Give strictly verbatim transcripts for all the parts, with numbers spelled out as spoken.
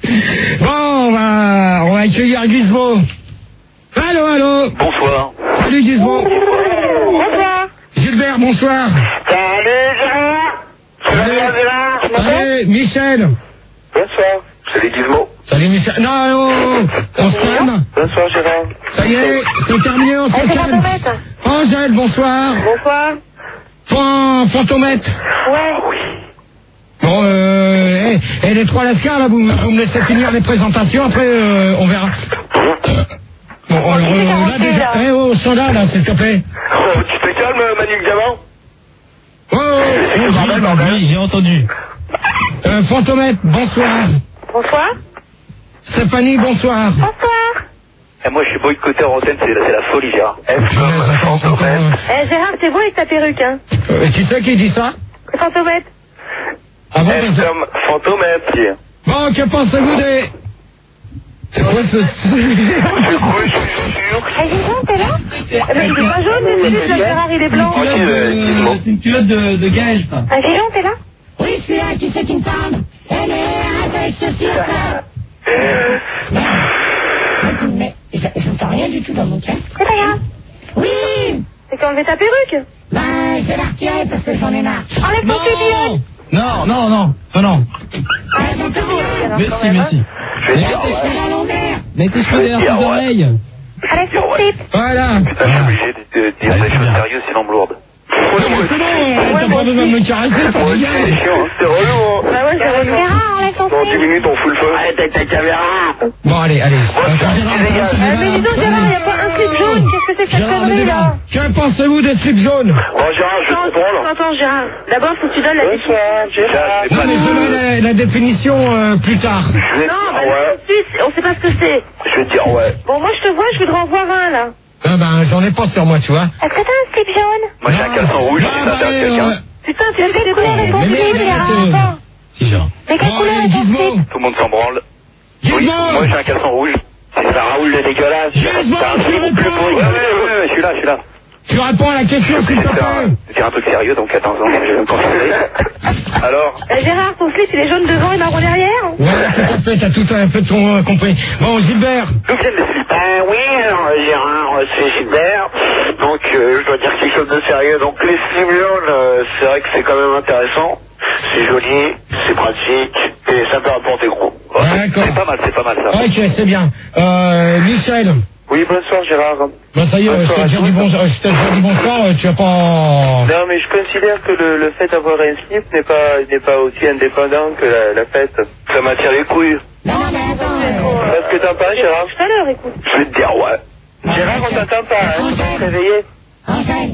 Bon, on va, on va accueillir Gizmo. Allô, allô. Bonsoir. Salut Gizmo. Bonsoir. Gilbert, bonsoir. Salut Gérard. Salut Gérard. Salut Michel. Bonsoir. Salut Gizmo. Salut Michel. Non, oh, on se calme. Bonsoir Gérard. Ça y est, c'est terminé, on se Eh, c'est calme. Fantomètre. Angèle, bonsoir. Bonsoir. Fan, Fantomètre. Ouais. Bon, euh, eh, eh, les trois lascars, là, vous, vous me laissez finir les présentations, après, euh, on verra. Bon, alors, euh, là, déjà, eh, oh, soda, là, s'il te plaît. Oh, tu te calmes, Manu Gamin. Oh, oh, C'est que bordel, bordel. oui, j'ai entendu. Euh, Fantomètre, bonsoir. Bonsoir. Stéphanie, bonsoir. Bonsoir. Et moi, je suis boycotté en antenne, c'est la, c'est la folie, Gérard. F comme Attends, Fantomètre. Eh, Gérard, c'est beau avec ta perruque, hein. euh, tu sais qui dit ça? Fantomètre. Ah bon, F ben, comme Fantomètre. bon, que pensez-vous des... C'est quoi ce... Oui, je suis sûr. Eh, Gérard, t'es là? Eh ben, il est pas jaune, mais c'est juste, Gérard, il est blanc. Ok, euh, Gizmo. C'est une culotte de, de Gaël, ça. Ah, Gérard, t'es là? Oui, je suis là, qui c'est qui me parle? Eh, mais arrête avec ceci, ça. Mais, je n'entends rien du tout dans mon casque. C'est pas grave. Oui! C'est qu'à enlever ta perruque. Ben, je vais la retirer parce que j'en ai marre. Enlève ton stébillon. Non, non, non, non, non. Arrête mon stébillon. Merci, merci. Je vais dire C'est ouais. à l'envers. Mettez Je vais derrière dire tes ouais. oreilles. Enlève ton slip. Voilà. Putain, je suis obligé de, de dire des choses sérieuses, sinon me lourde. C'est bon, t'as pas besoin de me caresser, ça Ouais, rigole. c'est chiant, hein. C'est relou, hein. Bah ouais, c'est relou. Gérard, enlève ton Dans dix slip. minutes, on fout le feu. Arrête avec ta caméra. Bon, allez, allez. Bon, Euh, ça, Gérard, c'est légal. Gérard, Ah, mais dis donc, Gérard, il n'y a pas un slip jaune. Qu'est-ce que c'est que cette Gérard, connerie, Gérard, là? que pensez-vous des slips jaunes? Bon, Gérard, je Attends, comprends, là. attends, Gérard. D'abord, faut que tu donnes la définition. Gérard, je Non, vais mais je pas donnerai la, la définition euh, plus tard. Je vais Non, bah, dire ouais. tout de suite, on sait pas ce que c'est. Je vais dire ouais. Bon, moi, je te vois, je voudrais en voir un, là. Ah ben, j'en ai pas sur moi, tu vois. Est-ce que t'as un slip jaune? Moi, j'ai un caleçon rouge, Ah, si ça bah, intéresse euh, quelqu'un. Putain, tu as fait des couleurs et ton mais, mais, slip, mais, Gérard. euh, Attends. Si, genre. Mais quelle Bon, couleur allez, est ton Gizmo. slip? Tout le monde s'en branle. Oui, Gizmo. moi, j'ai un caleçon rouge. C'est ça, Raoul le dégueulasse. Gizmo, T'as un tu slip réponds. plus pourri. Ouais, ouais, ouais, ouais, je suis là, je suis là. Tu réponds à la question, s'il te C'est un, plaît. c'est un truc sérieux, donc attends, je vais me concentrer. Alors, Euh, Gérard, ton slip, il est jaune devant et marron derrière? Ouais, tout à fait, t'as tout à fait ton, euh, compris. Bon, Gilbert. d'où viennent les slips? Ben oui, alors, Gérard, euh, c'est Gilbert. Donc, euh, je dois dire quelque chose de sérieux. Donc, les slips jaunes, euh, c'est vrai que c'est quand même intéressant. C'est joli, c'est pratique, et ça peut rapporter gros. Ouais, D'accord. c'est pas mal, c'est pas mal ça. Ok, c'est bien. Euh, Michel. Oui, bonsoir Gérard. Bon, ça y est, je Bonsoir t'ai à déjà tous. dit bon, je t'ai déjà dit bonsoir, euh, tu as pas... Non, mais je considère que le, le fait d'avoir un slip n'est pas, n'est pas aussi indépendant que la, la fête. Ça m'attire les couilles. Non, mais attends. euh, Qu'est-ce que t'en penses, Gérard? Tout à l'heure, écoute. Je vais te dire ouais. Gérard, on t'entend pas, hein? Tu peux te réveiller? Angèle.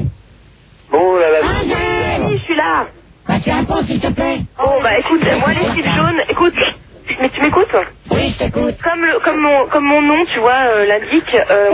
Bon, là, là. Angèle. Oui, je suis là. Bah, tu réponds, s'il te plaît. Bon, bah écoute, moi, les slips jaunes, écoute. Mais tu m'écoutes? Oui, je t'écoute. Comme, le, comme, mon, comme mon nom, tu vois, euh, l'indique. Euh...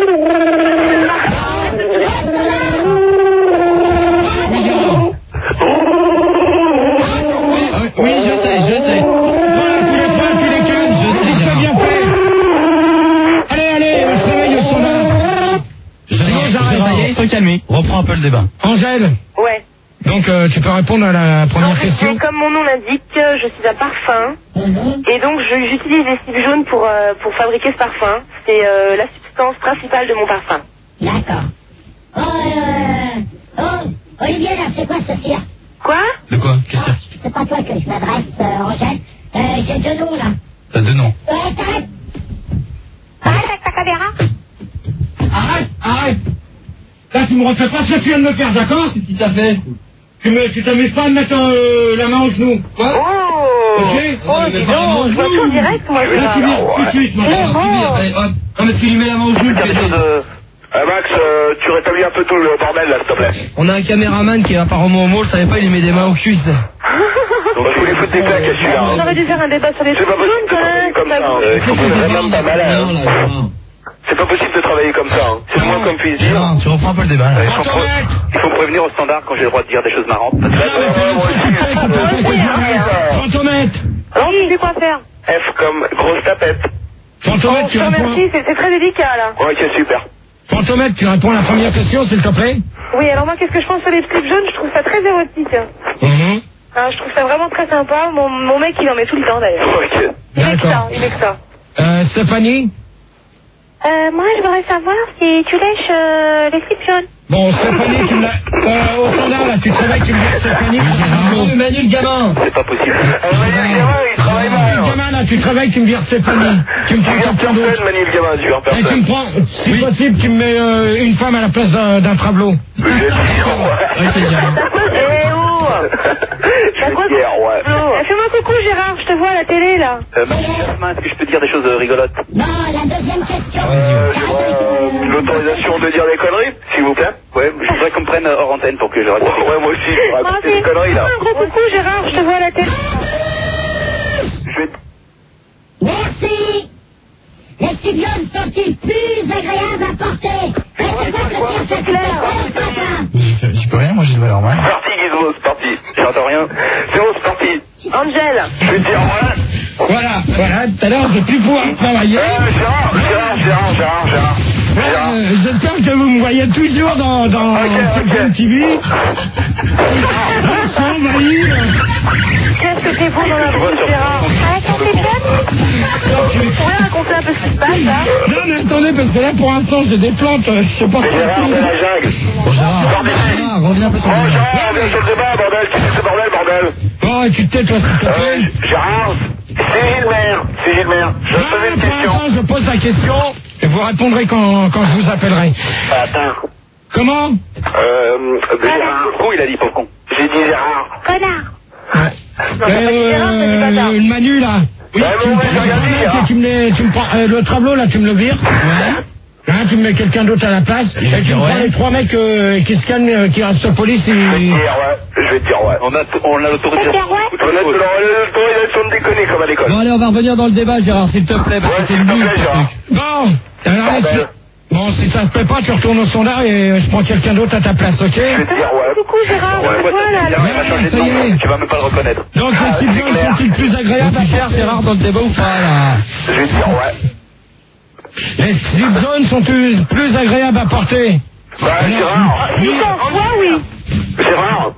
Oui, oui, je sais, je sais. Voilà, tous les points, tous les quinze, je sais, c'est bien fait. Allez, allez, on se réveille au standard. Gérard, j'arrête. Faut calmer. Reprends un peu le débat. Angèle, Ouais. donc euh, tu peux répondre à la En première fait, question. comme mon nom l'indique, je suis un parfum. Mhm. Et donc, je- j'utilise les slips jaunes pour, euh, pour fabriquer ce parfum. C'est euh, la substance principale de mon parfum. D'accord. Oh, euh... Oh, Olivier, là, c'est quoi ce cirque? Quoi? De quoi? Quel Ah, cirque? c'est pas toi que je m'adresse, euh, Angèle. Euh, j'ai deux noms, là. T'as deux noms. Ouais, t'arrêtes. Arrête avec ta caméra. Arrête, arrête. Là, tu me refais pas ce que tu viens de me faire, d'accord? Qu'est-ce que t'as fait? Tu me, tu t'amuses pas à me mettre euh, la main au genou. Quoi? Oh! Ok. Oh, dis donc, je vois tout en direct, moi, Là, tu Gérard. viens tout de suite, moi. Mais bon. Allez, hop. Non, mais tu lui mets la main au genou. Quelque chose de... Euh, Max, euh, tu rétablis un peu tout le bordel, là, s'il te plaît. On a un caméraman qui est apparemment au mot, je savais pas, il lui met des mains au cul. Donc, je voulais foutre des claques à celui-là. On hein. aurait dû faire un débat sur les C'est slips pas possible jaunes, de quand travailler même. comme ça. hein. t'avoue. Euh, Il faut que vraiment pas malade. hein. C'est pas possible de travailler comme ça. hein. C'est le moins qu'on puisse dire. Non, tu reprends un peu le débat. Euh, Là. Il faut, pré- il faut me prévenir au standard quand j'ai le droit de dire des choses marrantes. Parce que là, Ah, mais ouais, moi aussi. Fantomètre. Alors, tu sais quoi faire? F comme grosse tapette. Fantomètre, Oh, tu je te réponds. remercie, c'est c'est très délicat, là. Ok, super. Fantomètre, tu réponds à la première question, s'il te plaît. Oui, alors moi, qu'est-ce que je pense sur les slips jaunes? Je trouve ça très érotique. Mhm. Hein, je trouve ça vraiment très sympa. Mon, mon mec, il en met tout le temps, d'ailleurs. Ok. D'accord. met que D'accord. ça, il met que ça. Euh, Stéphanie? Euh, moi, je voudrais savoir si tu lèches euh, les slips jaunes. Bon, Stéphanie, tu me l'as... Euh, au standard, là, tu te réveilles, tu me dis Stéphanie. Oh, Manu le gamin. C'est pas possible. Euh, Manu le gamin, il travaille mal. Le gamin, là, tu te réveilles, tu me dis Stéphanie. Tu me prends Tu gardes quelqu'un personne, d'autre. Manu le gamin, tu gardes Et tu personne. me prends, si possible, tu me mets euh, une femme à la place d'un d'un travelot. Je vais dire, ouais. Ouais, c'est bien. Eh oh Je vais dire, ouais. Eh, fais-moi coucou, Gérard, je te vois à la télé, là. Euh, Manu Jasmin, est-ce que je peux te dire des choses euh, rigolotes? Bon, la deuxième question. Euh, j'aurais euh, l'autorisation de dire des conneries, s'il vous plaît. Ouais, je voudrais qu'on me prenne hors antenne pour que je raconte. Ouais, moi aussi, je vais raconter des conneries, là. Un gros coucou, Gérard, je te vois à la télé. Je vais... Merci. Les slips jaunes sont-ils plus agréables à porter? C'est clair. Je je peux rien, moi j'ai le valeur mal. C'est parti, Gizmo, c'est parti. J'entends rien. C'est bon, c'est parti. Angèle. Je vais te dire, voilà. Voilà, voilà, tout à l'heure, j'ai pu pouvoir travailler. Euh, Gérard, Gérard, Gérard, Gérard, Gérard. Gérard. Euh, J'espère que vous me voyez toujours dans, dans Ok, ok. Section T V. Sans envahir. Qu'est-ce que c'est beau dans la Tu vois, bouche, sur- Gérard? Ah, quand t'es jeune? Tu pourrais raconter un peu ce qui se passe, là? Non, mais attendez, parce que là, pour l'instant, j'ai des plantes, euh, je sais pas Mais Gérard, c'est la jungle. Bon, Gérard, Sors d'ici. Gérard, reviens un peu sur Oh, le Gérard, viens sur le débat, bordel. Qu'est-ce que c'est, bordel, bordel? Bon, et tu te tais, toi, s'il te Euh, plaît. Gérard, c'est Gilbert. C'est Gilbert. Je vais te poser une Ah, pour question. l'instant, je pose la question, et vous répondrez quand, quand je vous appellerai. Attends. Comment? Euh, Gérard. Con, il a dit, pauvre con. J'ai dit Gérard. Connard. Ouais. Non, t'as pas dit Gérard, t'as dit bâtard. Euh, le Manu, là. Oui, tu mais me ouais, prends j'ai rien un dit, mec Gérard. et tu me, les- tu me prends, euh, le tableau, là, tu me le vires. Ouais. Hein, tu me mets quelqu'un d'autre à la place. Et tu me Ouais. prends les trois mecs euh, qui se calment, euh, qui restent au police. Je vais te Et... dire, ouais. Je vais te dire, ouais. On a, on a l'autorisation. Je vais te dire, ouais. On a l'autorisation de déconner comme à l'école. Bon, allez, on va revenir dans le débat, Gérard, s'il te plaît, parce Ouais, que c'est s'il te nul, plaît, ce Gérard. truc. Bon, alors, Bordel. c'est- bon, si ça te plaît pas, tu retournes au standard et euh, je prends quelqu'un d'autre à ta place, ok? Je vais te dire, ouais. Coucou, Gérard, Ouais, je te moi, vois, ça là. me dit rien, il va changer de ça y est. nom. Tu vas même pas le reconnaître. Donc, Ah, les c'est civils clair. sont-ils plus agréables à Tu cherches porter? Gérard dans le débat ou pas, là? Je vais te dire, ouais. Les slips jaunes sont-ils plus agréables à porter? Bah, Gérard. Si t'en vois, oui. Gérard.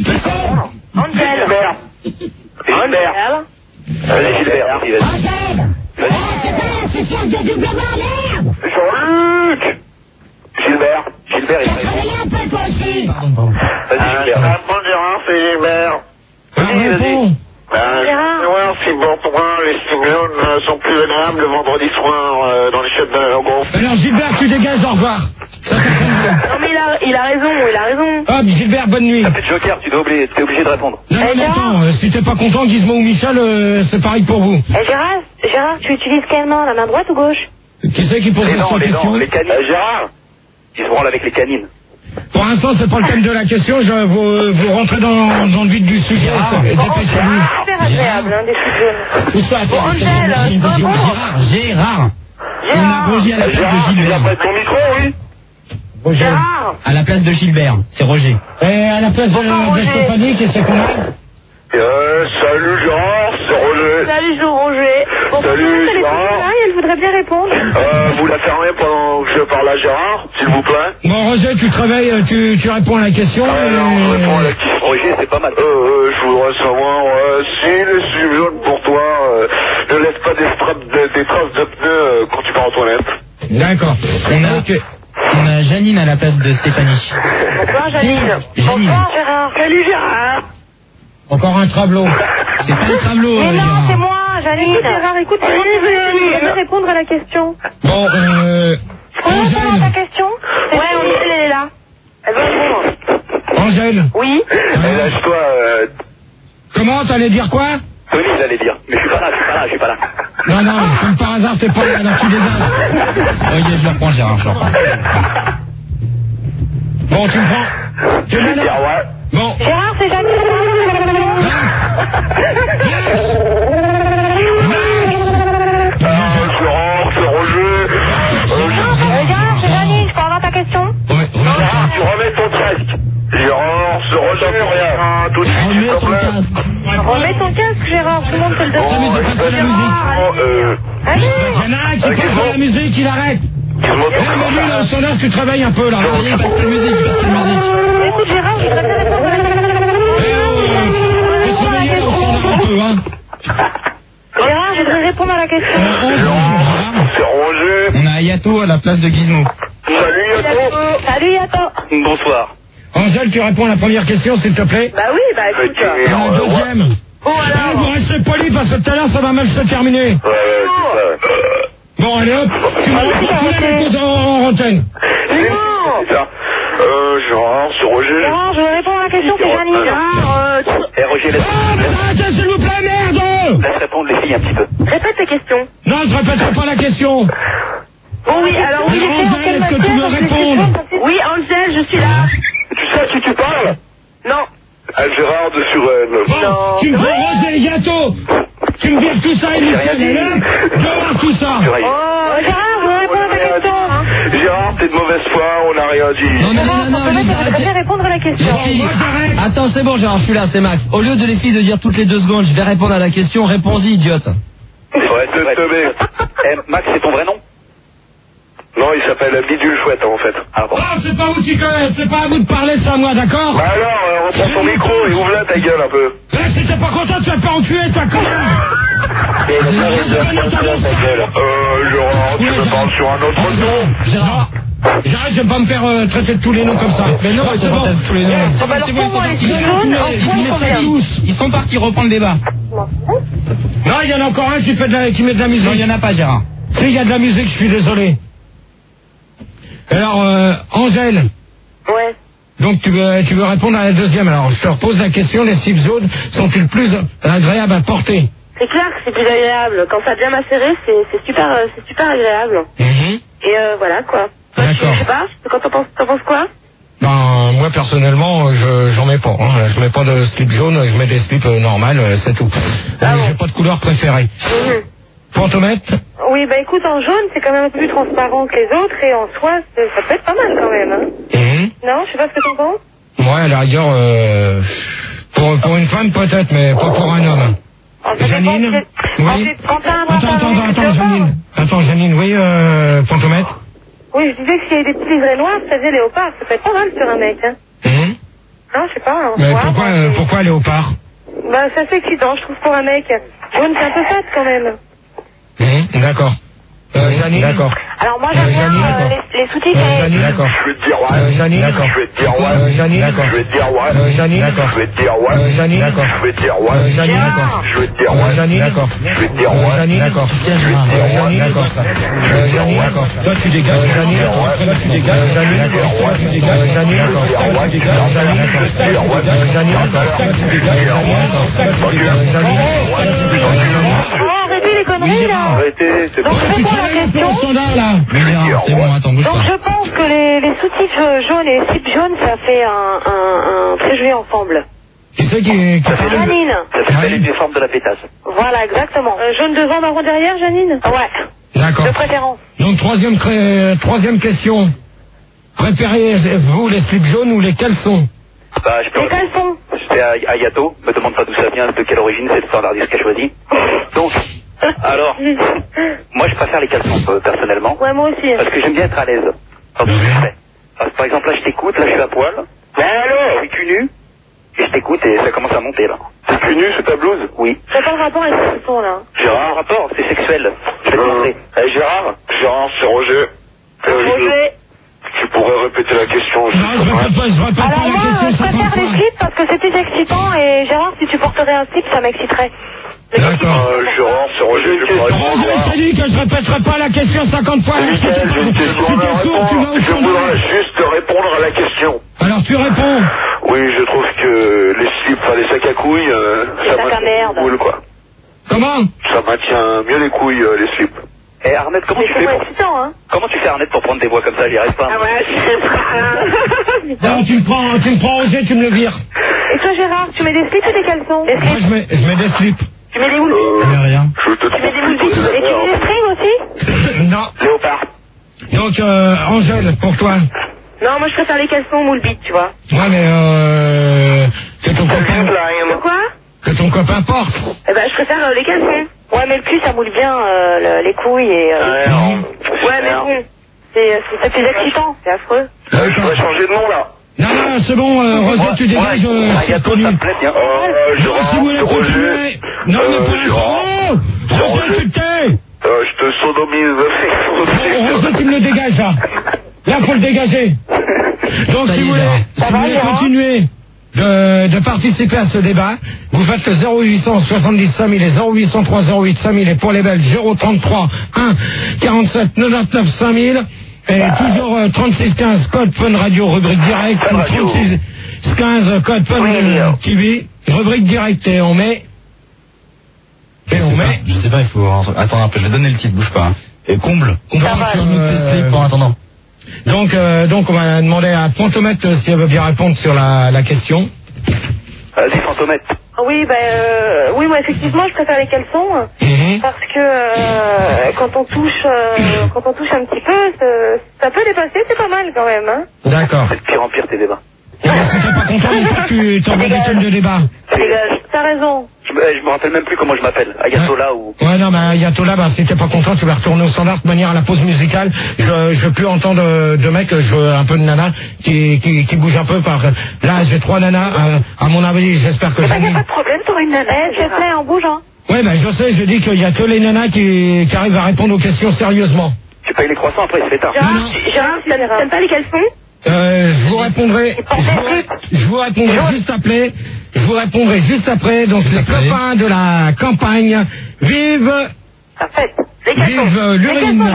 Angèle. Gilbert. Gilbert. Vas-y, Gilbert. Vas-y, vas-y. Angèle. Oh, c'est pas l'association de doublement, merde. Jean-Luc. Gilbert. Gilbert, il T'as va travaillé un peu, toi aussi. Pardon, pardon. Vas-y, Gilbert. Bon, Gérard, c'est Gilbert. Ah, Vas-y, vas-y. réponds. Ben, je Gérard. vais voir si bon pour moi, les stimulants euh, sont plus agréables le vendredi soir euh, dans les chiottes de la gros. Alors, Gilbert, tu dégages, au revoir. Ça, ça fait bien. Non, mais il a, il a raison, il a raison. Hop, Gilbert, bonne nuit. Ça fait Joker, tu dois obligé, t'es obligé de répondre. Non, non, Eh, mais Gérard. attends, euh, si t'es pas content, Gizmo ou Michel, euh, c'est pareil pour vous. Eh, Gérard, Gérard, tu utilises quelle main, la main droite ou gauche? Qui c'est qui pose Les la dents, les question? dents, les canines. Euh, Gérard, ils se branlent avec les canines. Pour l'instant, c'est pas le thème de la question, je, vous, vous rentrez dans, dans le vif du sujet. Gérard. ça, Bon, dépêchez-vous. c'est super agréable, hein, des slips jaunes. Où ça, Bon, attends, Angèle, attends, c'est pas bon. Gérard, Gérard. On a Gérard. Roger à la Euh, place Gérard, de tu Gilbert. apprêtes ton micro, oui? Roger. Gérard. À la place de Gilbert, c'est Roger. Et à la place de, Bonjour, de Roger. Stéphanie, qu'est-ce qu'on a? Euh, salut Gérard, c'est Roger. Salut, Jo Roger. Bon, Salut, bonjour, elle est Gérard. toujours là et elle voudrait bien répondre. Euh, vous la fermez pendant que je parle à Gérard, s'il vous plaît? Bon, Roger, tu te réveilles, euh, tu, tu réponds à la question. Ah et- non, je réponds à la question. Roger, c'est pas mal. Euh, euh, je voudrais savoir euh, si les stimulants pour toi euh, ne laissent pas des, straps de- des traces de pneus euh, quand tu pars aux toilettes. D'accord. On a, Ok. on a Janine à la place de Stéphanie. Bonsoir, Janine. Janine. Bonsoir, Gérard. Salut, Gérard. Encore un travelot. C'est pas un tableau, Mais euh, non, Gérard. c'est moi, Janine. Écoute, Gérard, écoute, c'est moi qui veux veux répondre à la question. Bon, euh... On répond à ta Angèle. question? Ouais, Angèle, elle est là. Elle veut répondre. Angèle. Oui. Allez, lâche-toi, euh, Comment, t'allais dire quoi? Tony, j'allais dire. Mais je suis pas là, je suis pas là, je suis pas là. Non, non, comme par hasard, t'es pas là, là, tu dégages. Ok, je le reprends, Gérard, je le reprends. Bon, tu me prends. Tu Je es vais là, dire, là? ouais. Bon. Gérard, c'est Janine. Ah, Gérard, c'est Roger. Euh, Gérard, c'est Janine, je peux avoir ta question? Ouais, Gérard, tu remets ton casque. Gérard, c'est Roger, rien. Tout de suite, s'il Remets te ton plaît. casque. Remets ton casque, Gérard, tout le monde te le Bon, demande. mais c'est pas de la Gérard, musique. euh, Allez. Il y en a un qui Ok, passe bon. de la musique, il arrête. Gizmo, Eh, mais lui, là, au t'es standard, tu travailles un peu, là. Allez, passe la musique, passe la musique. Écoute, Gérard, je voudrais bien répondre à la question. Eh, oh, faut se réveiller, là, au standard, un peu, hein. Gérard, je voudrais répondre à la question. C'est Roger. On a Yato à la place de Gizmo. Salut Yato. Salut Yato. Bonsoir. Angèle, tu réponds à la première question, s'il te plaît. Bah oui, bah écoute. Et la deuxième. Oh alors. Ah, vous restez poli parce que tout à l'heure, ça va mal se terminer. Ouais, ouais, c'est ça. Bon, allez hop, tu me réponds en, en antenne. C'est ça. Euh, Gérard, c'est Roger. Gérard, je vais répondre à la question, c'est Janine. Gérard, euh... Eh, Roger, laisse, Ah, mais arrêtez, s'il vous plaît, merde. laisse répondre les filles un petit peu. Répète tes questions. Non, je répéterai pas la question. Bon, oui, alors oui, Alors, j'étais en Angèle, quelle est-ce que tu matière me parce que réponds? c'est chaud. Oui, Angèle, je suis là. Tu sais à qui tu parles? Non. À Gérard de Suresnes. Bon, Non. tu me fais Rose et les gâteaux. Tu me vires tout ça et Michel, et là, dehors tout ça. C'est rien. Oh, Gérard, je vais répondre à ta question. Hein. Gérard, t'es de mauvaise foi, on n'a rien dit. Non, non, Gérard, non, non, pour non, te mettre, arrêtez. je vais répondre à la question. Les filles. Moi, j'arrête. Attends, c'est bon, Gérard, je suis là, c'est Max. Au lieu de les filles de dire toutes les deux secondes, je vais répondre à la question, réponds-y, idiote. Ouais, c'est teubé. Eh, Max, c'est ton vrai nom? Non, il s'appelle Bidule Chouette, en fait. Ah bon? Ah, c'est pas vous qui connaissez, c'est pas à vous de parler, c'est à moi, d'accord? Bah alors, euh, reprends ton micro et ouvre-la ta gueule un peu. Là, si t'es pas content, tu vas te faire enculer, ta conne. Euh, Gérard, tu me parles sur un autre ton? Gérard, j'arrête, je vais pas me faire euh, traiter de tous les noms comme ça. Mais non, c'est bon. Tous les noms. Ah bah alors, pour moi, les filles jaunes, en point combien? Ils sont partis, reprends le débat. Non, il y en a encore un qui, fait de la, qui met de la musique. Non, il y en a pas, Gérard. Si, il y a de la musique, je suis désolé. Alors, euh, Angèle, Ouais. donc tu veux, tu veux répondre à la deuxième. Alors, je te repose la question, les slips jaunes sont-ils plus agréables à porter? C'est clair que c'est plus agréable. Quand ça a bien macéré, c'est c'est super, euh, c'est super agréable. Mhm. Et euh, voilà quoi. Toi, tu- D'accord. Je sais pas, quand t'en penses, t'en penses quoi? Ben, moi, personnellement, je, j'en mets pas. Hein. Je mets pas de slip jaune, je mets des slips euh, normales, euh, c'est tout. Ah Euh, bon. J'ai pas de couleur préférée. Mhm. Fantomètre? Oui, bah écoute, en jaune, c'est quand même un peu plus transparent que les autres, et en soi, c'est- ça peut être pas mal quand même. Hein. Mhm. Non, je sais pas ce que t'en penses. Ouais, à la rigueur, euh, pour, pour une femme peut-être, mais pas pour un homme. En fait, Janine? c'est- Oui. en fait, quand t'as un Attends, pantalon attends, qui te attends, va- Janine. Attends, Janine, oui, euh, Fantomètre? Oui, je disais que s'il y avait des petits livrets noirs, ça faisait léopard. Ça peut être pas mal sur un mec, hein. Mhm. Non, je sais pas. Hein. Mais Ouais, pourquoi, moi, euh, c'est- pourquoi léopard? Bah, c'est assez excitant, je trouve, pour un mec. Jaune, c'est un peu fat quand même. Mhm. D'accord. Euh, Janine? D'accord. Alors moi, Euh, j'aime bien Janine, euh, d'accord. les, les sous-titres. Euh, et- Janine, d'accord. Je vais te dire ouais. Euh, Janine, D'accord. Je vais te dire ouais. Euh, Janine, D'accord. Je vais te dire ouais. Euh, Janine, D'accord. Je vais te dire ouais. Euh, Janine, d'accord. Je vais te dire ouais. Euh, Janine, Gérard. d'accord. Je vais te dire Euh, ouais. Janine, d'accord. Je vais te dire Euh, ouais. Janine, d'accord. Je vais te dire Euh, ouais. Janine, d'accord. Euh, Janine, d'accord. Toi, tu dégages. Euh, Janine, d'accord. Toi, tu dégages. Euh, Janine, d'accord. Toi, tu dégages. Euh, Janine, d'accord. Toi, tu dégages. Euh, Janine, d'accord. Euh, Janine, d'accord. Euh, Janine, d'accord. Toi, tu dégages. Euh, Janine, d'accord. Toi, tu dégages. Euh, Janine, d'accord. Oh, arrêtez les conneries, là. Arrêtez, c'est bon. Donc, je Tu réponds à fais la un question. standard, là. Mais Gérard, c'est bon, attends, bouge Donc, pas. je pense que les, les sous-titres euh, jaunes et les slips jaunes, ça fait un, un, un très joli ensemble. Qui c'est qui, qui parle? Janine. Ça s'appelle une forme de la pétasse. Voilà, exactement. Euh, jaune devant, marron derrière, Janine? Ouais. D'accord. De préférence. Donc, troisième, cré- troisième question. Préférez-vous les slips jaunes ou les caleçons? Bah, je peux Les caleçons. C'était à, à Yato. Me demande pas d'où ça vient, de quelle origine, c'est le standardiste qui a choisi. Donc, alors, moi je préfère les caleçons, euh, personnellement. Ouais, moi aussi. Parce que j'aime bien être à l'aise dans tout ce que je fais. Parce que, par exemple, là je t'écoute, là je suis à poil. Alors, je suis cul nu. Et je t'écoute et ça commence à monter là. T'es cul nu sous ta blouse? Oui. C'est pas le rapport avec ce son là. Gérard, rapport, c'est sexuel. Je vais te montrer. Eh Gérard? Gérard, c'est Roger. Roger. Tu pourrais répéter la question. Non, je répète pas, je répète Alors pas moi, la euh, je question préfère cinquante les fois. slips parce que c'est plus excitant et Gérard, si tu porterais un slip, ça m'exciterait. Les D'accord. Euh, Gérard, c'est Roger. Tu pourrais répondre, Roger, Gérard. je t'ai dit que je répéterai pas la question cinquante fois. Michel, j'ai une question Si à t'es sourd, tu vas répondre. au Je standard. voudrais juste répondre à la question. Alors tu réponds. Oui, je trouve que les slips, enfin les sacs à couilles, euh, Les ça sacs à maintient merde. cool, quoi. Comment? Ça maintient mieux les couilles, euh, les slips. Eh Arnett, comment C'est tu fais trop pour... excitant, hein. Comment tu fais Arnett pour prendre des voix comme ça? J'y arrive pas. Ah ouais, je sais pas. Non, tu me prends, tu me prends Roger, tu me le vires. Et toi, Gérard, tu mets des slips ou des caleçons? Des Moi, slips. je mets, je mets des slips. Tu mets des wool. Euh, Mais rien. je te Tu mets des trouve wool. plutôt des Et tu affaires. mets des strings aussi? Non. Léopard. Donc, euh, Angèle, pour toi. Non, moi je préfère les caleçons moule bite, tu vois. Ouais, mais euh, que ton copain, De quoi? que ton copain porte. Eh ben, je préfère euh, les caleçons. Ouais, mais le cul, ça moule bien euh, le- les couilles et... Euh, Ouais, les- non. ouais, mais bon, c'est c'est plus excitant, c'est affreux. Euh, je dois changer de nom, là. Non, non, c'est bon, euh, Roger, tu dégages, euh, c'est connu. Ça me plaît bien. Euh, Non, si vous voulez Gérard, continuer. Roger. Non, Euh, mais pas Gérard. Oh, Roger, tu te tais. Euh, je te sodomise. Roger, tu me le dégages, là. Là, faut le dégager. Donc, si vous voulez, si vous voulez continuer de, de participer à ce débat, vous faites le zéro huit cent soixante-dix cinq mille et zéro huit cent trois zéro huit cinq mille et pour les Belges zéro trente-trois un quarante-sept quatre-vingt-neuf cinq mille et ah. toujours euh, trente-six quinze code Fun Radio rubrique direct ou trente-six quinze code Fun T V rubrique direct et on met et on met je sais pas, il faut attendre un peu, je vais donner le titre, bouge pas. Et comble, comble sur euh, pour attendant. Donc, euh, donc on va demander à Fantomètre euh, si elle veut bien répondre sur la, la question. Vas-y, Fantomètre. Oui, ben, euh, oui, moi, effectivement, je préfère les caleçons. Mm-hmm. Parce que euh, quand on touche euh, quand on touche un petit peu, ça, ça peut dépasser, c'est pas mal quand même. Hein. D'accord. C'est de pire en pire tes débats. Non, si t'es pas content, il faut que tu t'envoies des thèmes de débat. Dégage, t'as raison. Je me, je me rappelle même plus comment je m'appelle. Ayatollah ou... Ouais, non, mais Ayatollah, bah, si t'es pas content, tu vas retourner au standard de manière à la pause musicale. Je, je veux plus entendre de, de mecs, je veux un peu de nanas qui, qui, qui bougent un peu par... Là, j'ai trois nanas, à, à mon avis, j'espère que... Eh ben, y a pas de problème, t'auras une nana. Eh, s'il te plaît, en bougeant. Ouais, ben, je sais, je dis qu'il y a que les nanas qui, qui arrivent à répondre aux questions sérieusement. Tu payes les croissants, après il se fait tard. Gérard, Gérard, t'aimes pas les caleçons? Euh, je vous répondrai, je vous, je vous répondrai juste après, je vous répondrai juste après, donc les copains de la campagne, vive, vive l'urine.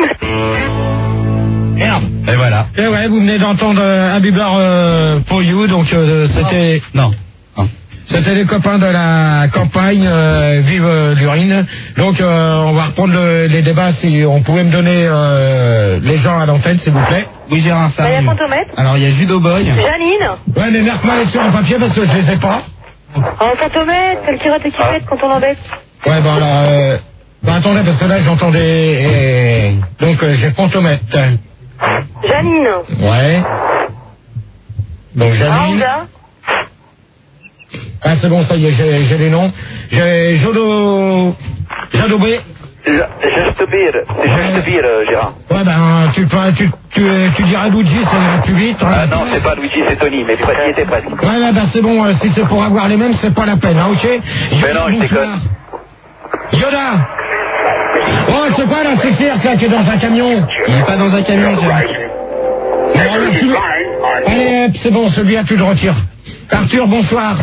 Merde. Et voilà. Et ouais, vous venez d'entendre euh, Happy Birthday euh, for You, donc euh, c'était... Non. non. C'était les copains de la campagne, euh, vive euh, l'urine. Donc euh, on va reprendre le, les débats, si on pouvait me donner euh, les gens à l'antenne, s'il vous plaît. Oui, Gérard, ça. Il y a Fantomètre. Alors, il y a Judo Boy. Janine. Ouais, mais marque-moi les sur un papier parce que je les ai pas. Oh, Fantomètre, celle qui rate et qui pète quand on l'embête. Ouais, bon alors... Euh, bah attendez, parce que là j'entendais... Et... Donc euh, j'ai Fantomètre. Janine. Ouais. Donc Janine... Ah, Ah c'est bon, ça y est, j'ai, j'ai les noms. J'ai Jodo... Jodo B. Juste bière, c'est juste bière, euh, Gérard. Ouais, ben, tu, tu, tu, tu diras Luigi, ça ira plus vite. Hein. Ah non, c'est pas Luigi, c'est Tony, mais presque, il était presque. Ouais, ouais, ben c'est bon, euh, si c'est pour avoir les mêmes, c'est pas la peine, hein, ok? Mais non, je déconne. Yoda. Oh, c'est quoi là, ce cirque là qui est dans un camion? Il est pas dans un camion, Gérard. Bon, alors, tu... Allez, hop, c'est bon, celui-là, tu le retires. Arthur, bonsoir.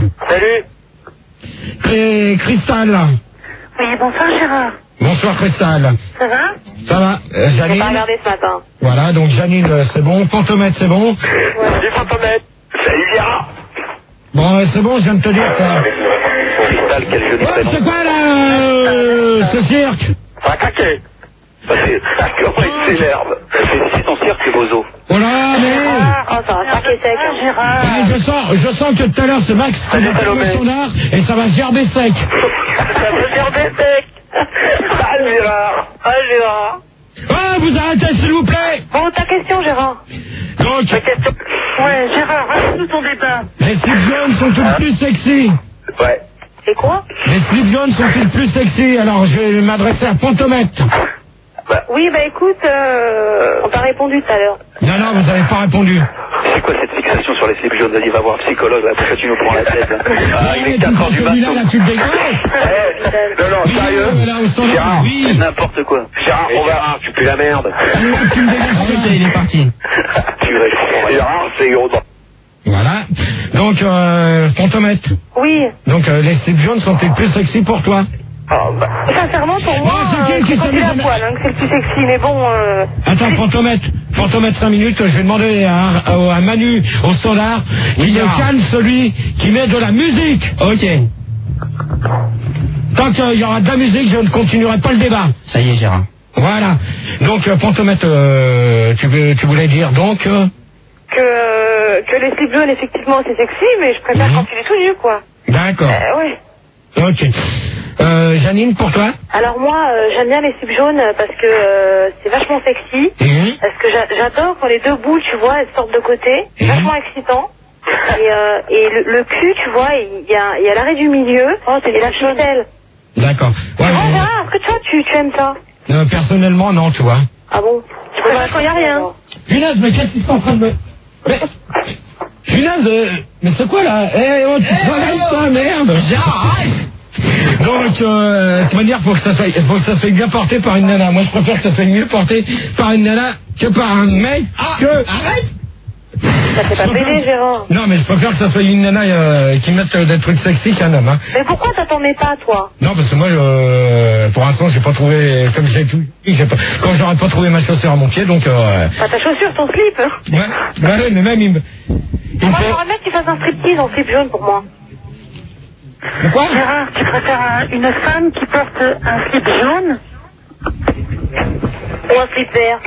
Salut. Et Cristal. oui, bonsoir Gérard. Bonsoir Cristal. Ça va? Ça va, euh, Janine. J'ai pas regardé ce matin. Voilà, donc Janine, euh, c'est bon. Fantomètre, c'est bon. Salut Fantomètre. Salut Gérard. Bon, euh, c'est bon, je viens de te dire ça. Cristal, quel joli Ouais, prénom. c'est quoi là, euh, ce cirque? Ça a craqué. Comment il s'énerve. C'est ton cirque, c'est Bozo. Oh là, mais... Oh, ça va craquer sec. Gérard. Ouais, je sens, je sens que tout à l'heure, c'est Max qui va faire son art et ça va gerber sec. Ça va gerber sec. Ah Gérard. Ah Gérard. Ah, vous arrêtez s'il vous plaît. Bon, ta question Gérard. Donc, Ta question. Ouais, Gérard, raconte-nous ton débat. les slips jaunes sont-ils plus sexy? Ouais. C'est quoi? Les slips jaunes sont-ils plus sexy? Alors, je vais m'adresser à Fantomètre. Bah. Oui, bah écoute, euh, on t'a répondu tout à l'heure. Non, non, vous n'avez pas répondu. C'est quoi cette fixation sur les slips jaunes? Vas-y, va voir un psychologue, là, pourquoi tu nous prends la tête, là? Ah, il est quatre heures du matin. Celui-là, là, tu le dégages. Eh, non, non, Oui, sérieux? non, mais là, au standard, Gérard, oui. c'est n'importe quoi. Gérard, on va... Gérard, tu pues la merde. Allez, tu me dégages. Il est parti. Tu vas... Gérard, c'est gros. Voilà. Donc, euh, Fantomètre. Oui. Donc, euh, les slips jaunes sont-ils plus sexy pour toi? Ah, bah... Sincèrement, pour moi, Non, c'est euh, qui qui c'est quand s'amuse il a à- poil, hein, que c'est le plus sexy, mais bon... Euh... Attends, Fantomètre, Fantomètre cinq minutes, je vais demander à, à, à Manu au standard qu'il me calme celui qui met de la musique. Ok. Tant qu'il y aura de la musique, je ne continuerai pas le débat. Ça y est, Gérard. Voilà. Donc, euh, Fantomètre, euh, tu, veux, tu voulais dire donc euh, Que, que les slips jaunes, effectivement, c'est sexy, mais je préfère Mhm. quand il est tout nu, quoi. D'accord. Euh, ouais. Ok. Euh, Janine, pour toi? Alors moi, euh, j'aime bien les slips jaunes parce que euh, c'est vachement sexy. Mhm. Parce que j'a- j'adore quand les deux boules, tu vois, elles sortent de côté. C'est Mhm. vachement excitant. Et, euh, et le, le cul, tu vois, il y a, il y a l'arrêt du milieu. Oh, c'est la ficelle. D'accord. Ouais, Oh, mais, Gérard, est-ce que toi, tu, tu aimes ça? euh, personnellement, non, tu vois. Ah bon? Tu préfères quand il n'y a rien? Punaise, mais qu'est-ce qui se passe en train de me... Mais... Punaise, euh, mais c'est quoi là? Eh, oh, tu te relèves, toi, merde! Gérard, arrête! Donc, euh, de toute manière, faut que ça soit, faut que ça soit bien porté par une nana. Moi, je préfère que ça soit mieux porté par une nana que par un mec. Ah, que... Arrête. Ça fait pas pédé, Gérard. Non, mais je préfère que ça soit une nana euh, qui mette euh, des trucs sexy qu'un homme. Hein. Mais pourquoi ça t'en est pas, toi? Non, parce que moi, euh, pour l'instant, j'ai pas trouvé, comme j'ai tout, j'ai pas, quand j'aurais pas trouvé ma chaussure à mon pied, donc. Euh, Bah, ta chaussure, ton slip. Hein. Ouais, bah, ouais, mais même il me. Il Moi, me fait... j'aimerais bien que tu fasses un striptease en slip jaune pour moi. Quoi? Gérard, tu préfères une femme qui porte un slip jaune Ou un slip vert?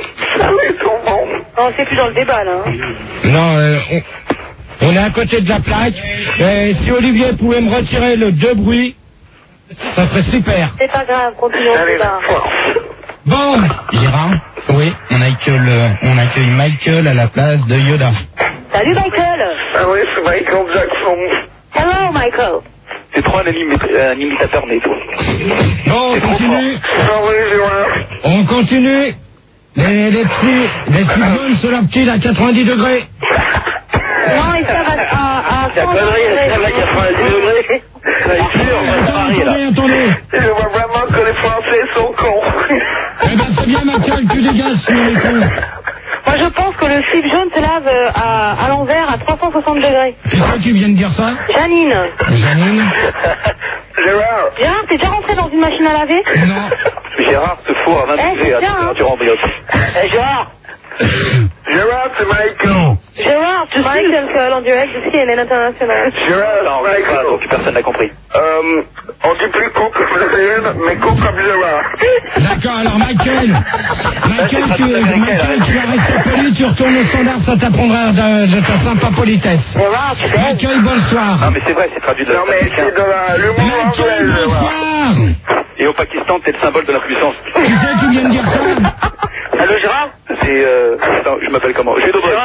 Non, c'est plus dans le débat, là. Hein. Non, euh, on, on est à côté de la plaque. Et si Olivier pouvait me retirer le deux bruits, ça serait super. C'est pas grave, continuons le débat. Bon, Gérard, oui. on accueille, euh, on accueille Michael à la place de Yoda. Salut, Michael. Ah oui, c'est Michael Jackson. Hello, Michael. T'es trop un, animi- un imitateur né, toi. Bon, on continue. Ah oui, Gérard. On continue. Les, les petits, les petits jaunes sur la petite à quatre-vingt-dix degrés. Non, ils savent à, à, à C'est la connerie, elle serve à quatre-vingt-dix degrés. C'est sûr, on va se marier, là. Attendez, attendez. Je vois vraiment que les Français sont cons. Eh ben, c'est bien, Michael, tu dégages sur les cons. Moi, je pense que le slip jaune se lave euh, à, à l'envers à trois cent soixante degrés. C'est toi qui viens de dire ça? Janine. Janine? Gérard. Gérard, t'es déjà rentré dans une machine à laver? Non. Gérard se fout à vingt Eh, degrés à c'est bien, température ambiante. Eh, Gérard. Gérard, c'est Michael. Non. Gérard, tu Michael Cole en direct de C N N International. Gérard, non, Michael. Donc personne n'a compris. Euh, on dit plus con comme Gérard, mais con comme Gérard. D'accord, alors Michael, Michael, tu, Michael, tu vas rester poli, tu retournes au standard, ça t'apprendra de, de ta sympa politesse. Gérard, tu Michael, bonsoir. Non, mais c'est vrai, c'est traduit de la... Non, mais c'est de la... l'humour Michael, anglais, Gérard. bonsoir. Et au Pakistan, t'es le symbole de l'impuissance. Qui c'est qui vient de dire ça? Allô, Gérard? C'est, euh... Attends, je m'appelle comment? Je suis Dobré.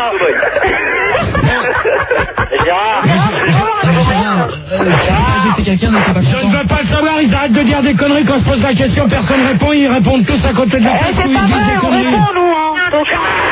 Gérard. Gérard, euh, c'est quelqu'un dont t'es pas Je ne content. veux pas le savoir, ils arrêtent de dire des conneries quand je pose la question, personne répond, ils répondent tous à côté de la Eh, place où c'est ils pas disent vrai, des on conneries. répond, nous, hein. Donc,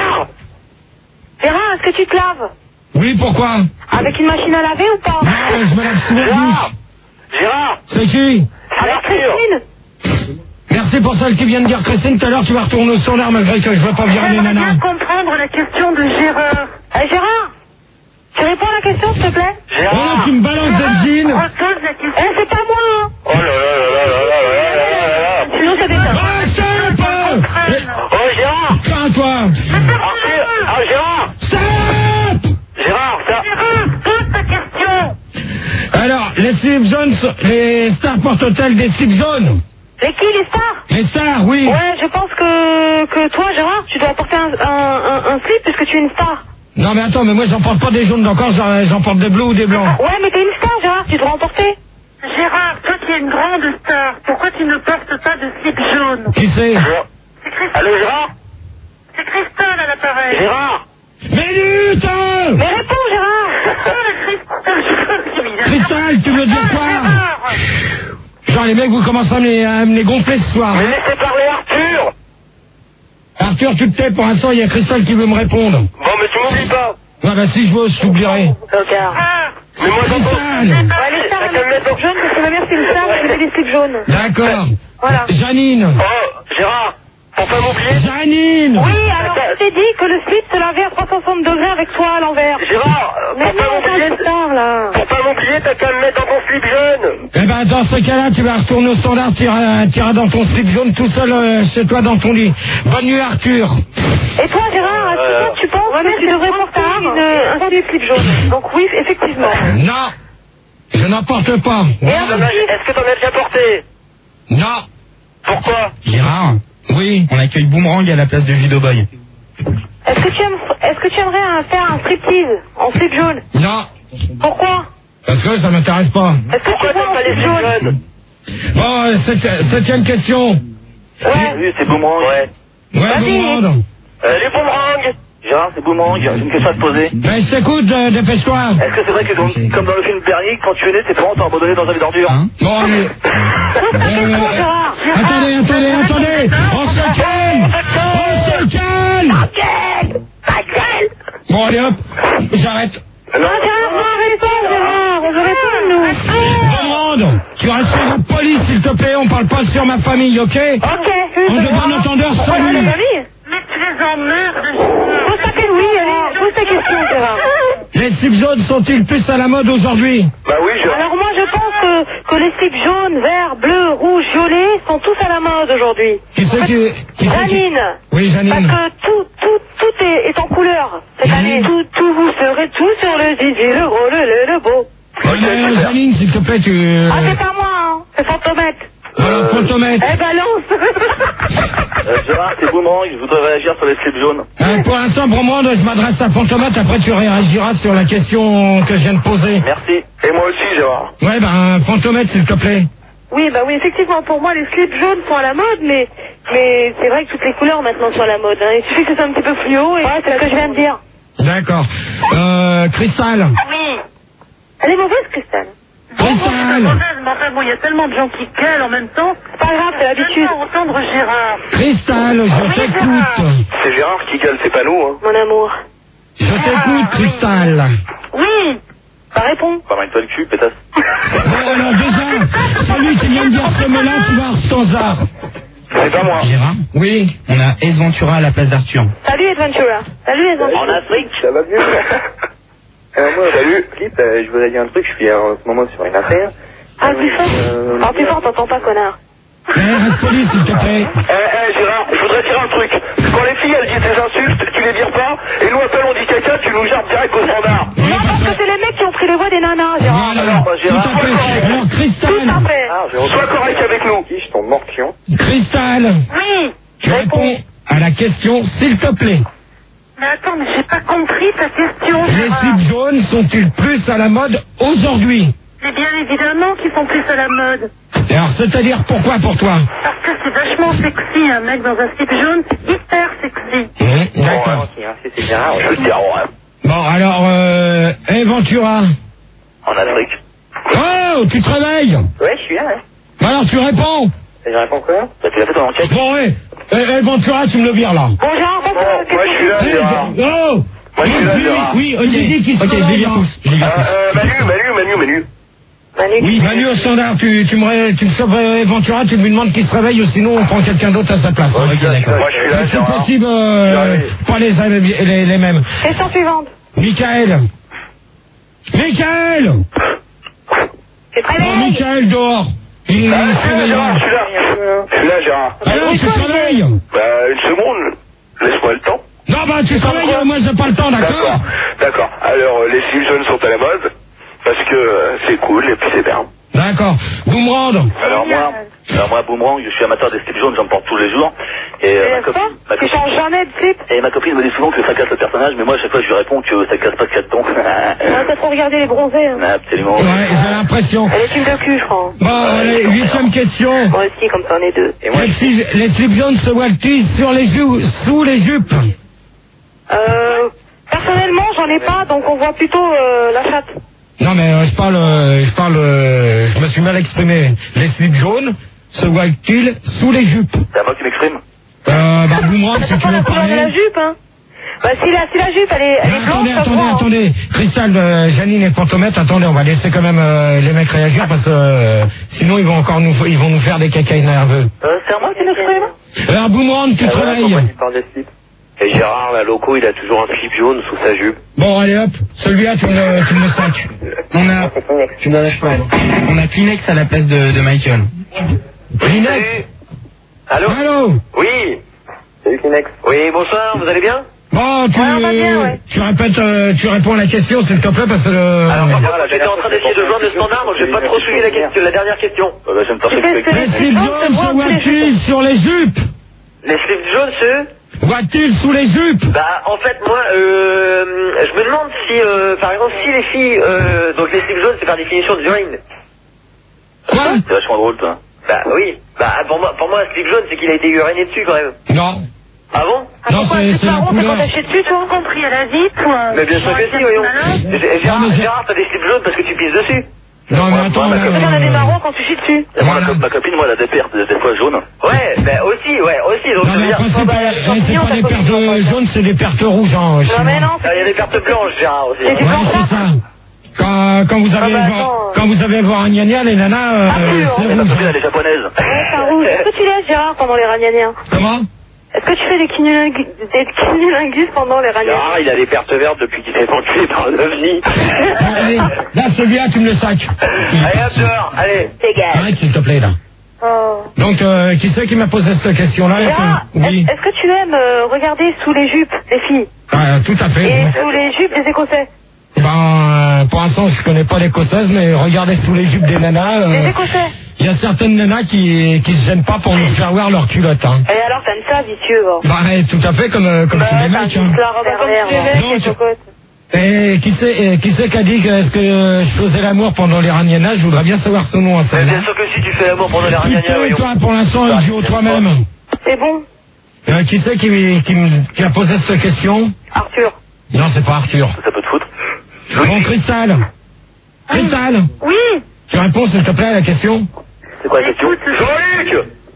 Gérard, est-ce que tu te laves? Oui, pourquoi? Avec une machine à laver ou pas? Non, je me lave souvent la bouche. Gérard. C'est qui? Avec Christine? Merci pour celle qui vient de dire Christine, tout à l'heure tu vas retourner au standard malgré que je veux pas virer les J'aimerais nanas. bien comprendre la question de Gérard. Eh, Gérard, tu réponds à la question, s'il te plaît? Oh là, tu me balances des jeans. Repose la question. Eh, c'est pas moi, hein. Oh là là là là là là là là là. Sinon, ça déconne. Ah, salope! Oh, Gérard. Tiens, toi! Arthur. Ah, Gérard. Salope! Gérard, ça... Gérard, pose ta question. Alors, les slip zones, les stars portent-elles des slip zones? Et qui, les stars? Les stars, oui. Ouais, je pense que, que toi, Gérard, tu dois porter un, un, un, un slip puisque tu es une star. Non mais attends, mais moi j'en porte pas des jaunes d'encore, j'en j'en porte des bleus ou des blancs. Ouais, mais t'es une star, Gérard, tu dois en porter. Gérard, toi qui es une grande star, pourquoi tu ne portes pas de slip jaune? Qui c'est? C'est Christelle. Allô, Gérard. C'est Christelle à l'appareil. Gérard. Mais lutte! Mais réponds, Gérard. Christelle. Cristal, tu veux dire quoi? Genre les mecs, vous commencez à me les, à me les gonfler ce soir. Mais laissez parler Arthur. Arthur, tu te tais, pour l'instant il y a Cristal qui veut me répondre. Bon, mais tu m'oublies pas. Ouais bah si je veux, je t'oublierai. Tocard. Mais moi, j'entends... Cristal! Ouais, les stars, elles mettent des slips jaunes parce que ma mère, c'est une star, elle met des slips jaunes. D'accord. Voilà. Janine! Oh, Gérard. Pour pas m'oublier. Janine! Oui, alors je t'ai dit que le slip se lavait à trois cent soixante degrés avec toi à l'envers. Gérard, Mais pour pas non, t'es m'oublier... une star, là. Pour pas m'oublier, t'as qu'à me mettre dans ton slip jaune. Eh ben dans ce cas-là, tu vas retourner au standard, tu iras, tu iras dans ton slip jaune tout seul euh, chez toi dans ton lit. Bonne nuit Arthur! Et toi, Gérard, est-ce que toi, tu penses que tu devrais porter une, un slip jaune? Donc oui, effectivement. Non! Je n'en porte pas. Et un T'en as- Est-ce que t'en as déjà porté? Non! Pourquoi? Gérard, Oui. on accueille Boomerang à la place de Judo Boy. Est-ce que tu aimes, est-ce que tu aimerais euh, faire un striptease en slip jaune? Non! Pourquoi? Parce que ça m'intéresse pas. Est-ce que Pourquoi tu vois t'aimes en pas les slip slip jaune? jaunes? Bon, euh, sept- septième question. Ouais. Oui, c'est Boomerang. Ouais. Ouais, Vas-y. Boomerang. Euh, les boomerangs. Gérard, c'est Boomerang. J'ai une question à te poser. Ben je t'écoute, euh, dépêche-toi. Est-ce que c'est vrai que comme, comme dans le film Bernie, quand tu es né, tes parents t'ont abandonné dans un d'ordures? Hein? Bon, allez. Pose ta question, Euh, Gérard. attendez, attendez, attendez. On se calme. On se calme. Bon, allez hop. J'arrête. Ah, Gérard, non, réponds, Gérard. On veut répondre, nous. Demande. Tu restes sur la ok? Ok. En de bon entendeur, salut. Les amis. Mais tu les emmerdes, Gérard. Pose ta question, oui, allez, pose ta question, Gérard. Les slips jaunes sont-ils plus à la mode aujourd'hui? Bah oui, je... Alors moi, je pense que, que les slips jaunes, verts, bleus, rouges, violets sont tous à la mode aujourd'hui. Qui c'est qui... qui c'est qui- Janine. Oui, Parce Janine. que tout, tout, tout est, est en couleur cette Janine. année. Tout, tout, vous serez tout sur le zizi, le gros, le, le, le beau. Euh, Janine, s'il te plaît, tu... Ah, c'est pas moi, hein. C'est Fantomètre. Alors, Fantomètre. Eh, balance. Euh, Gérard, c'est Boomerang, je voudrais réagir sur les slips jaunes. Euh, pour l'instant, pour moi, je m'adresse à Fantomètre, après tu réagiras sur la question que je viens de poser. Merci. Et moi aussi, Gérard. Ouais, ben, Fantomètre, s'il te plaît. Oui, bah oui, effectivement, pour moi, les slips jaunes sont à la mode, mais, mais c'est vrai que toutes les couleurs maintenant sont à la mode. Hein. Il suffit que ce soit un petit peu fluo et ouais, c'est ce que je viens de dire. D'accord. Euh, Cristal. Oui. Elle est mauvaise, Cristal. Cristal. Mais enfin, bon, il y a tellement de gens qui gueulent en même temps. C'est pas grave, c'est l'habitude. J'aime pas entendre Gérard. Cristal, je t'écoute. C'est Gérard qui gueule, c'est pas nous, hein. Mon amour. Je t'écoute, Cristal. Oui. Bah, réponds. Pas mal toi le cul, pétasse. Bon, alors déjà, celui qui vient de dire ce mot-là, tu vas avoir sans art. C'est pas moi. Gérard, Oui. on a Ace Ventura à la place d'Arthur. Salut, Adventura. Salut, les enfants. En Afrique, ça va mieux. Alors moi, Salut. Philippe, euh, je voudrais dire un truc, je suis en ce moment sur une affaire. Ah, plus fort. Euh, Ah, plus fort, t'entends pas, connard. Eh, reste poli, s'il te plaît. Eh, eh, Gérard, je voudrais dire un truc. Quand les filles, elles disent des insultes, tu les vires pas, et nous, après, on dit caca, tu nous jappes direct au standard. Oui, Non, parce que c'est les mecs qui ont pris les voix des nanas, Gérard. Voilà, Alors, bah, tout Gérard, à fait. Alors, Tout à Cristal, fait. Ah, j'ai Sois correct avec nous. qui je tombe morpion. Cristal, Oui. tu réponds à la question, s'il te plaît. Mais attends, mais j'ai pas compris ta question, Les Gérard. slips jaunes sont-ils plus à la mode aujourd'hui? Mais bien évidemment qu'ils sont plus à la mode. Alors, c'est-à-dire pourquoi pour toi? Parce que c'est vachement sexy, un mec dans un slip jaune, c'est hyper sexy. Mmh, D'accord. Qui, hein, c'est c'est Gérard, Je ouais. veux dire, ouais. Bon, alors, euh, hey, Ventura. En Afrique. Oh, tu te réveilles? Ouais, je suis là, ouais. Bah alors, tu réponds? Et je réponds quoi? Bah, tu l'as fait ton enquête. Bon, ouais. Eh, hey, Ventura, tu me le vires, là. Bon, Gérard, passe à la Bon, moi, je suis là, Eh, Gérard. Oh! Moi, je suis là, Oui, Gérard. oui, Olivier qui se Ok, je les réveille, vire hein. tous. Je les Euh, vire tous. euh, Manu, Manu, Manu, Manu. Manu, Oui, Manu au standard, tu, tu me, ré- tu me sauves euh, Ventura, tu lui demandes qu'il se réveille, ou sinon on prend quelqu'un d'autre à sa place. Ok, d'accord. Moi, je suis là, Si Gérard. possible, euh, J'arrive. pas les, les, les mêmes. question suivante. Michael. Michael! Tu te Oh, réveilles. Michael dehors. Il, Ah, il je se suis là, réveillera. Gérard, je suis là. Je suis là, Gérard. Alors, tu te réveilles? Bah, une seconde. Laisse-moi le temps. Non, bah, tu te réveilles, moi j'ai pas le temps, D'accord. d'accord? D'accord. Alors, euh, les slips jaunes sont à la mode. Parce que euh, c'est cool et puis c'est bien. D'accord. Boomerang. Alors moi, alors moi, Boomerang, je suis amateur des slips jaunes, j'en porte tous les jours. Et euh, ma C'est copine, ça? ma Tu copine, changes jamais de slip? et ma copine me dit souvent que ça casse le personnage, mais moi à chaque fois je lui réponds que ça casse pas ce qu'il y a dedans. Ouais, t'as trop regardé les bronzés. Hein. Absolument. Ouais, j'ai l'impression. Elle est une de cul, je crois. Bon, allez, huitième question. Moi aussi, comme ça, on est deux. Et moi, Les slips, les slips jaunes se voient-ils sur les jupes, sous les jupes? Euh, personnellement, j'en ai pas, donc on voit plutôt euh, la chatte. Non, mais euh, je parle, euh, je parle, euh, je me suis mal exprimé. Les slips jaunes se voient-ils sous les jupes? C'est à moi qui m'exprime. Euh, bah, Boomerang, Ça si tu dépend de veux la couleur de la parler. jupe, hein. Bah, si la, si la jupe, elle est, elle Non, est blanche, attendez, ça se attendez, voit, hein. attendez. Cristal, euh, Janine et Fantomètre, attendez, on va laisser quand même euh, les mecs réagir parce que euh, sinon ils vont encore nous, ils vont nous faire des cacailles nerveux. Euh, c'est à moi qui m'exprime. Alors, Boomerang, tu ah, te voilà, réveilles. pourquoi tu parles de slip? Et Gérard, là, loco, il a toujours un slip jaune sous sa jupe. Bon, allez hop, celui-là, tu me le, tu me le sacs. On a, Tu me donnes pas. on a Kleenex à la place de, de Michael. Kleenex. Allô? Allô. Oui. Salut Kleenex. Oui, bonsoir, vous allez bien? Bon, tu, Ouais, on va bien, ouais. tu répètes, euh, tu réponds à la question, s'il te plaît, parce que... euh, Alors, par Ouais. contre, j'étais en train d'essayer de joindre le standard, donc j'ai pas trop suivi la, question, la dernière question. Euh, bah, je vais me Tu fais ce- les slips jaunes se voient-ils sur les jupes? Les slips jaunes, ceux? Voient-ils sous les jupes? Bah, en fait, moi, euh, je me demande si, euh, par exemple, si les filles, euh, donc les slips jaunes, c'est par définition de urine. Quoi? C'est vachement drôle, toi. Bah, oui. Bah, pour moi, pour moi, un slip jaune, c'est qu'il a été uriné dessus, quand même. Non. Ah bon? Ah, Non, pourquoi c'est- un c'est la marron, c'est quand couleur. t'as chié dessus, toi? Compris à la vie, toi. Mais bien sûr que si, voyons. G- Gérard, Non, mais j'ai- Gérard, t'as des slips jaunes parce que tu pisses dessus. Non, mais Moi, attends, moi, ma là, copine, On a des euh, marrons quand tu chies dessus. Et moi, Voilà. ma, ma copine, moi, elle a des pertes, des, des fois jaunes. Ouais, bah aussi, ouais, aussi. Donc, Non, ça veut mais dire. après, c'est bah, pas, les eh, c'est champignons, pas ça des cause pertes des jaunes, c'est des pertes rouges, hein. Non, sinon. mais non, Ah, il y a des pertes blanches, Gérard aussi. C'est du Ouais, blanc, c'est ça. Quand, quand vous avez Ah bah, voir, attends. quand vous avez voir un gna-gna, les nanas, euh, Ah, pur, c'est hein. rouge. Elle est japonaise. Ouais, c'est un rouge. Est-ce que tu laisses, Gérard, pendant les ragnaniens? Comment? Est-ce que tu fais des cunilingus, des cunilingus pendant les ragnaniens? Ah, il a les pertes vertes depuis qu'il s'est fait enculer par un ovni. Allez, là, celui-là, tu me le sacs. Allez, hop, dehors, allez. Dégage. Arrête, s'il te plaît, là. Oh. Donc, euh, qui c'est qui m'a posé cette question-là? Gérard, Oui. est-ce est-ce que tu aimes euh, regarder sous les jupes des filles Ah, tout à fait. et sous les jupes des Écossais? Ben, euh, pour l'instant, je connais pas l'écossaise, mais regardez sous les jupes des nanas. euh, Des Écossais. Il y a certaines nanas qui qui se gênent pas pour nous faire voir leur culotte. Hein. Et alors, t'aimes ça, vicieux, bon. Bah, ouais, tout à fait, comme, euh, comme Bah, tous les t'as mecs. un Hein. histoire comme tous les mecs, Donc, les cocottes. Et qui c'est, et qui c'est qui a dit que, est-ce que euh, je faisais l'amour pendant les ragnanias? Je voudrais bien savoir son nom à ça. Mais bien sûr que si tu fais l'amour pendant les Qui ragnagnas, c'est, voyons. toi, pour l'instant, Bah, joue toi-même. C'est bon, Euh, qui c'est qui, qui, me- qui a posé cette question? Arthur. Non, c'est pas Arthur. Ça peut te foutre. Bon, Cristal. Cristal, Oui. tu réponds s'il te plaît à la question? C'est quoi la question? Jean-Luc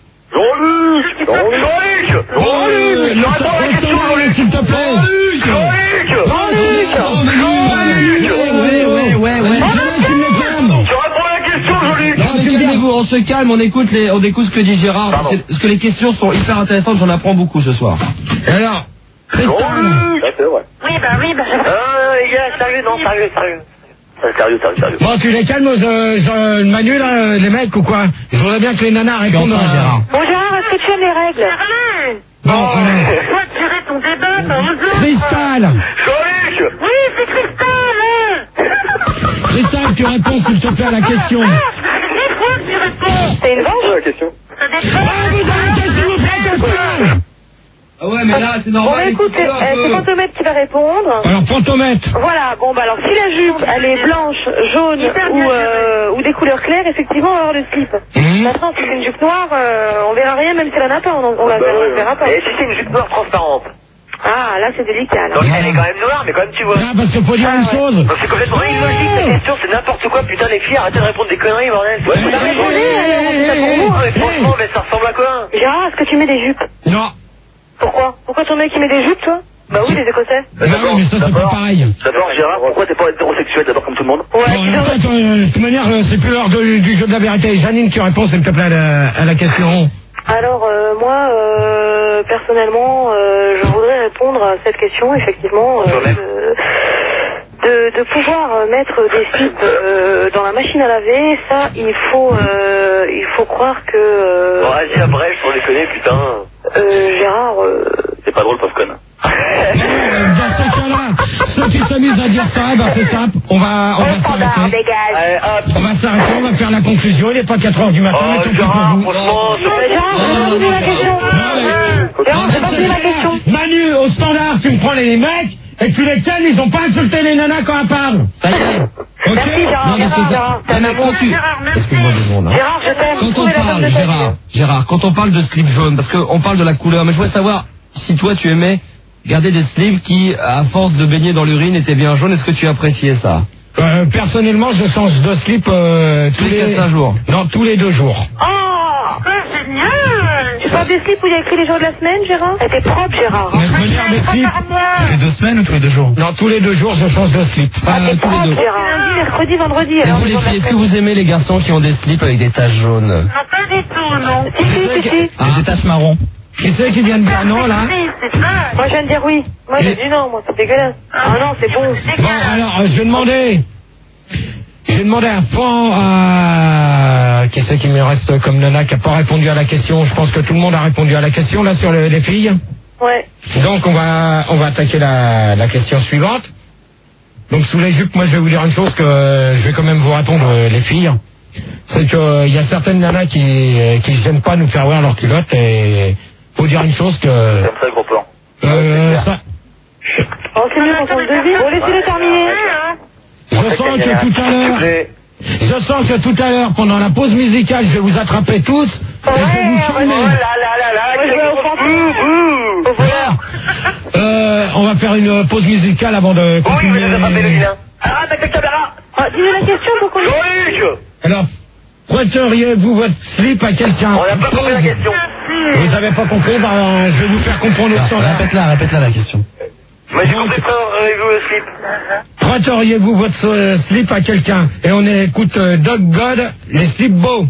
Jean-Luc Jean-Luc Euh, Jean-Luc le Je réponds à la question, temps, Jean-Luc s'il te plaît. Jean-Luc Jean-Luc Jean-Luc Ouais, ouais, ouais, ouais. Tu me calmes. Je réponds à la question, Jean-Luc Non, mais calmez-vous, on se calme, on écoute les, on écoute ce que dit Gérard. Pardon. C'est- Parce que les questions sont hyper intéressantes, j'en apprends beaucoup ce soir. Et alors, Cristal, Jean-Luc Ouais, c'est vrai. Oui, bah oui, bah je... Ah, les gars, sérieux, non, sérieux, sérieux. Euh, Sérieux, sérieux, sérieux. bon, tu les calmes, euh, je- Manu, là, les mecs, ou quoi? Je voudrais bien que les nanas répondent Enfin, à Gérard. Bon, Gérard, est-ce que tu aimes les règles? Allez, Bon, euh, toi, tirer ton débat dans les autres. Cristal, Jean-Luc Oui, c'est Cristal. Cristal, tu réponds s'il te plaît à la question. Des fois que tu réponds. C'est une vache? la question. Ça Ah, dépend. vous arrêtez, s'il vous plaît, Cristal. Ah ouais, mais là, c'est Bon, normal. bah, écoute, écoutez-le un euh, peu. c'est Fantomètre qui va répondre. Alors, Fantomètre. Voilà, bon, bah alors, si la jupe, elle est blanche, jaune ou, euh, ou des couleurs claires, effectivement, on va avoir le slip. Mmh. Maintenant, si c'est une jupe noire, euh, on verra rien, même si elle en a pas, on, on la verra, on verra pas. Et si c'est une jupe noire transparente? Ah, là, c'est délicat, là. Donc elle est quand même noire, mais quand même tu vois. Ah, parce qu'il faut dire Ah, une ouais. chose. Donc c'est complètement illogique cette question, c'est n'importe quoi, putain les filles, arrêtez de répondre des conneries, bordel. Ouais, Bah, répondez, allez, on fait ça pour vous. Ah, mais franchement, mais ça ressemble à quoi? Gérard, est-ce que tu mets des jupes? Non. Pourquoi? Pourquoi ton mec, il met des jupes, toi? Bah oui, les Écossais. Ah, oui, mais ça, c'est pas pareil. D'abord, Gérard, pourquoi t'es pas hétérosexuel d'abord comme tout le monde? Ouais, Bon, tu alors, devrais- attends, euh, de toute manière, euh, c'est plus l'heure de- du jeu de la vérité. Janine, tu réponds, s'il te plaît, à la, à la question. Alors, euh, moi, euh, personnellement, euh, je voudrais répondre à cette question, effectivement, euh, Toi-même. de, de, de pouvoir euh, mettre des slips euh, dans la machine à laver. Ça, il faut, euh, il faut croire que euh, Bon, vas-y, après, je t'en déconner, putain. euh, Gérard, euh, C'est pas drôle, pauvre conne. Euh, Dans ce cas-là, ceux qui s'amusent à dire ça, bah, c'est simple. On va, on va s'arrêter. dégage. Allez, hop. On va s'arrêter, on va faire la conclusion. Il n'est pas quatre heures du matin. Oh, mais tant pis Gérard, pour vous. franchement, Euh, Gérard, je vais pas poser la question. Gérard, je vais pas poser la question. Manu, au standard, tu me prends les mecs et tu les calmes, ils ont pas insulté les nanas quand elles parlent. Ça y est. Ok? Merci, Gérard, Non, mais Gérard, c'est Gérard. ça. Ah, mais quand tu... Gérard, merci. Excuse-moi deux secondes. hein. Gérard, je t'aime. Quand on Trouvez la femme parle, de ta vie. Gérard, Gérard, quand on parle de slip jaune, parce qu'on parle de la couleur, mais je voudrais savoir si toi tu aimais garder des slips qui, à force de baigner dans l'urine, étaient bien jaunes. Est-ce que tu appréciais ça? Euh, personnellement, je change de slip euh, tous Tous les les quinze jours. Non, tous les deux jours. Oh! Ah, génial. Tu portes des slips où il y a écrit les jours de la semaine, Gérard? T'es propre, Gérard. Mais je veux dire des slips. Les deux semaines ou tous les deux jours? Non, tous les deux jours, je change de slip. Ah, Euh, t'es tous les propre, deux. Gérard. Lundi, mercredi, vendredi. Et alors, vous les les jours de la filles, est-ce que semaine. vous aimez les garçons qui ont des slips avec des taches jaunes? Non, pas du tout, non. Si, si, si, si. Ah. Des taches marron. Qui c'est qui vient de dire non, là? Oui, c'est ça. Moi, je viens de dire oui. Moi, j'ai Et- dit non, moi, c'est dégueulasse. Ah non, c'est bon. Bon, alors, euh, je vais demander... J'ai demandé à Fan, à... Qui c'est qui me reste comme nana qui n'a pas répondu à la question? Je pense que tout le monde a répondu à la question, là, sur le- les filles. Ouais. Donc, on va, on va attaquer la, la question suivante. Donc, sous les jupes, moi, je vais vous dire une chose que euh, je vais quand même vous répondre, euh, les filles. C'est que il y a certaines nanas qui euh, qui se gênent pas à nous faire voir leur culotte et faut dire une chose que... Comme ça, gros plan. Euh, ça, Oh, c'est mieux qu'on le devine. Bon, laissez-le terminer. je sens que tout à l'heure... Je sens que tout à l'heure, pendant la pause musicale, je vais vous attraper tous et je vais vous Ouais, filmer. ouais, Oh là là là là, Moi, je vais au fantôme. Au voleur. Euh, on va faire une pause musicale avant de Oui, continuer. vous avez attrapé le vilain. Ah, tac, tac, caméra. Ah, dis-nous la question pour qu'on... Jean-Luc. Alors, prêteriez-vous votre slip à quelqu'un? On n'a pas compris la question. Vous n'avez pas compris? Ben, je vais vous faire comprendre au standard. Répète-la, répète-la la question. Moi, j'ai compris, frère, avez-vous le slip? prêteriez-vous votre euh, slip à quelqu'un? Et on écoute euh, Doc God, les slips beaux.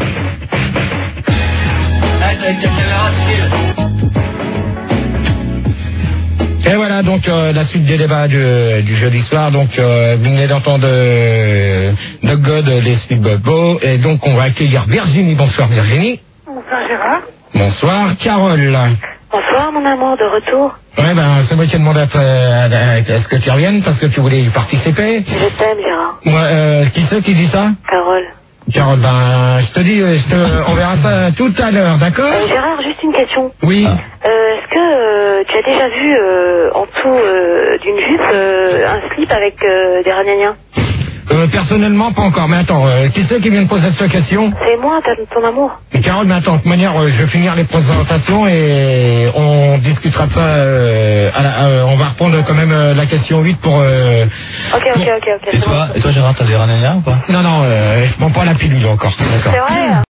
Et voilà donc euh, la suite des débats du, du jeudi soir. Donc euh, vous venez d'entendre euh, Doc God, les slips beaux. Et donc on va accueillir Virginie. Bonsoir Virginie. Bonsoir Gérard. Bonsoir Carole. Bonsoir mon amour, de retour. Ouais ben c'est moi qui ai demandé à, à, à, à ce que tu reviennes parce que tu voulais y participer. Je t'aime Gérard. Ouais, euh, qui c'est qui dit ça? Carole. Carole, ben je te dis, je te, on verra ça tout à l'heure, d'accord? Euh, Gérard, juste une question. Oui. Euh, Est-ce que euh, tu as déjà vu euh, en dessous euh, d'une jupe euh, un slip avec euh, des ragnagnas? Euh, personnellement, pas encore. Mais attends, euh, qui c'est qui vient de poser cette question? C'est moi, ta- ton amour. Et Carole, mais attends, de toute manière, euh, je vais finir les présentations et on discutera de ça. Euh, à la, euh, on va reprendre quand même euh, la question huit pour... Euh, Ok, ok, ok, ok. Et toi, et toi Gérard, t'as des ragnagnas ou pas? non, non, euh, je prends pas la pilule encore. D'accord. C'est vrai.